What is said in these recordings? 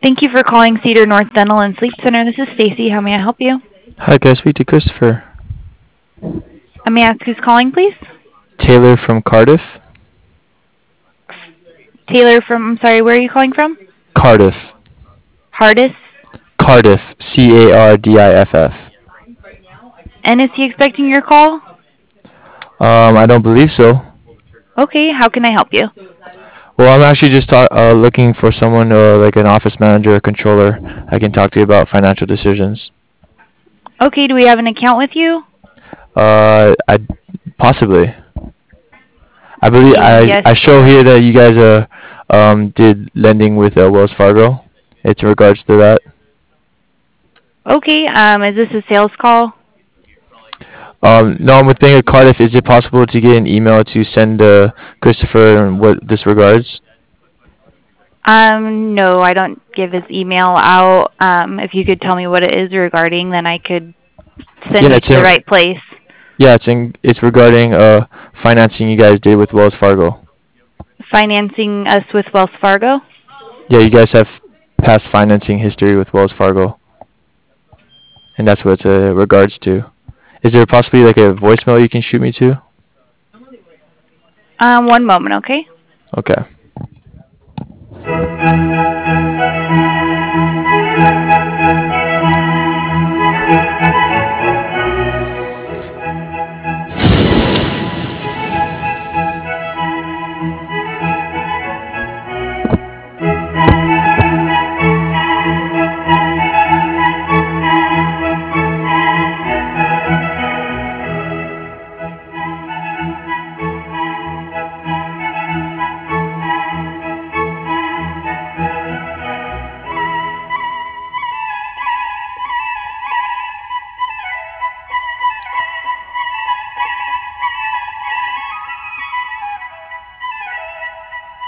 Thank you for calling Cedar North Dental and Sleep Center. This is Stacy. How may I help you? Hi, can I speak to Christopher? May I ask who's calling, please? Taylor from Cardiff? Taylor from, I'm sorry, where are you calling from? Cardiff. Hardis. Cardiff. Cardiff. And is he expecting your call? I don't believe so. Okay, how can I help you? Well, I'm actually just looking for someone, like an office manager or controller, I can talk to you about financial decisions. Okay, do we have an account with you? I possibly. I believe Yes, I show sir. here that you guys did lending with Wells Fargo. It's in regards to that. Okay, is this a sales call? No, I'm with Bank of Cardiff. Is it possible to get an email to send Christopher and what this regards? No, I don't give his email out. If you could tell me what it is regarding, then I could send Yeah, you to the right place. it's regarding financing you guys did with Wells Fargo. Financing us with Wells Fargo? Yeah, you guys have past financing history with Wells Fargo, and that's what it's regards to. Is there possibly like a voicemail you can shoot me to? One moment, okay? Okay.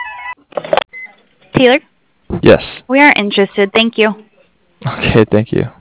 Taylor, Yes. we aren't interested. Thank you. Okay, thank you.